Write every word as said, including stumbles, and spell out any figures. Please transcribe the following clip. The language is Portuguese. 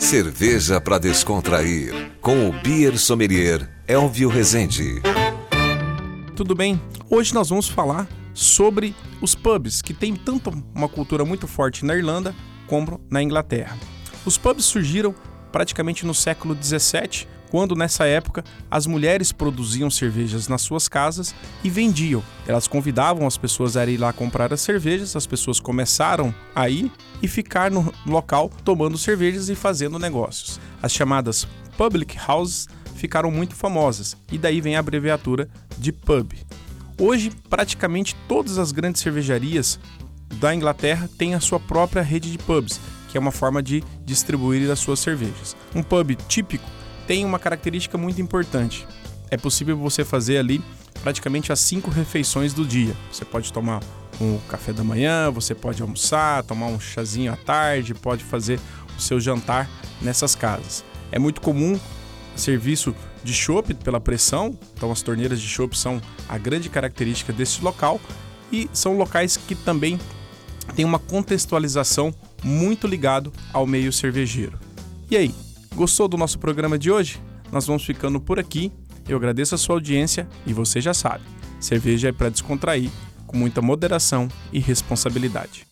Cerveja para descontrair, com o Beer Sommelier Elvio Rezende. Tudo bem? Hoje nós vamos falar sobre os pubs, que tem tanto uma cultura muito forte na Irlanda como na Inglaterra. Os pubs surgiram praticamente no século dezessete, quando nessa época as mulheres produziam cervejas nas suas casas e vendiam. Elas convidavam as pessoas a ir lá comprar as cervejas, as pessoas começaram a ir e ficar no local tomando cervejas e fazendo negócios. As chamadas public houses ficaram muito famosas e daí vem a abreviatura de pub. Hoje, praticamente todas as grandes cervejarias da Inglaterra têm a sua própria rede de pubs, que é uma forma de distribuir as suas cervejas. Um pub típico tem uma característica muito importante. É possível você fazer ali praticamente as cinco refeições do dia. Você pode tomar um café da manhã, você pode almoçar, tomar um chazinho à tarde, pode fazer o seu jantar nessas casas. É muito comum serviço de chopp pela pressão, então as torneiras de chopp são a grande característica desse local e são locais que também têm uma contextualização muito ligado ao meio cervejeiro. E aí? Gostou do nosso programa de hoje? Nós vamos ficando por aqui. Eu agradeço a sua audiência e você já sabe, cerveja é para descontrair, com muita moderação e responsabilidade.